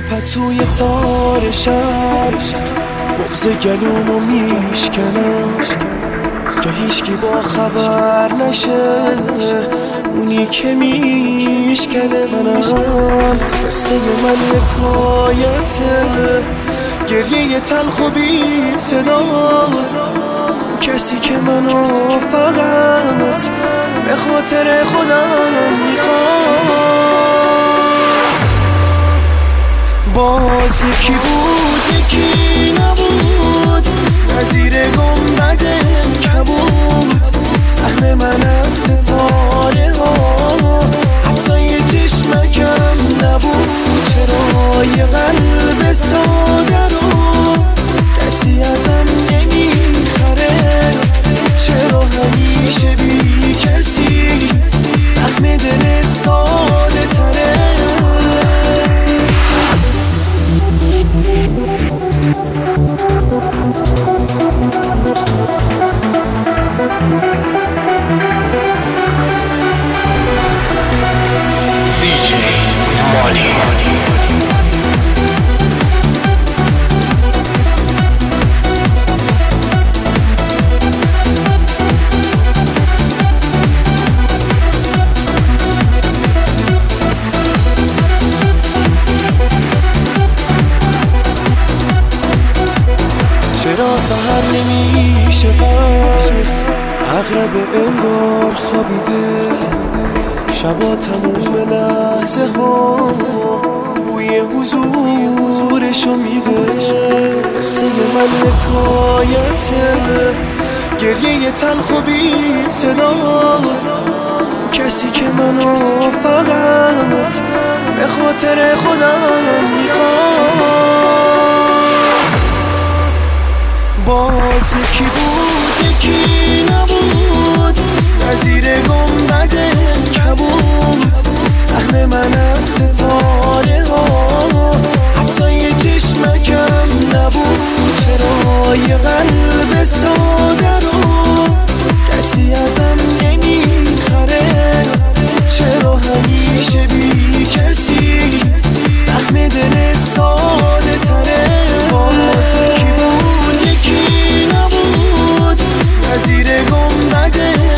پتوی تار شب بغض گلومو میشکنم که هیچکی با خبر نشه، اونی که میشکنه منم. قصه من حکایته، گریه تلخ و بی صداست. کسی که منو فقط به خاطر خودم میخواست. باز یکی بود یکی نبود، نظیر گنبد کبود. سهم من از ستاره ها حتی یه چشمکم نبود. چرا یه قلب ساده رو کسی ازم نمیخره؟ چرا همیشه بی کسی سهم دل ساده تره؟ DJ Money. چرا سحر نمیشه پس عقرب انگار خوابیده؟ شبا تموم لحظه ها بوی حضورشو میده. قصه من حکایته، گریه تلخ و بی صداست. کسی که منو فقط به خاطر خودم میخواست. باز یکی بود یکی نبود، نظیر گنبد کبود. سهم من از ستاره ها حتی یه چشمکم نبود. چرا یه قلب ساده رو کسی ازم نمیخره؟ چرا همیشه بی کسی سهم دل ساده تره؟ باز یکی بود یکی نبود، نظیر گنبد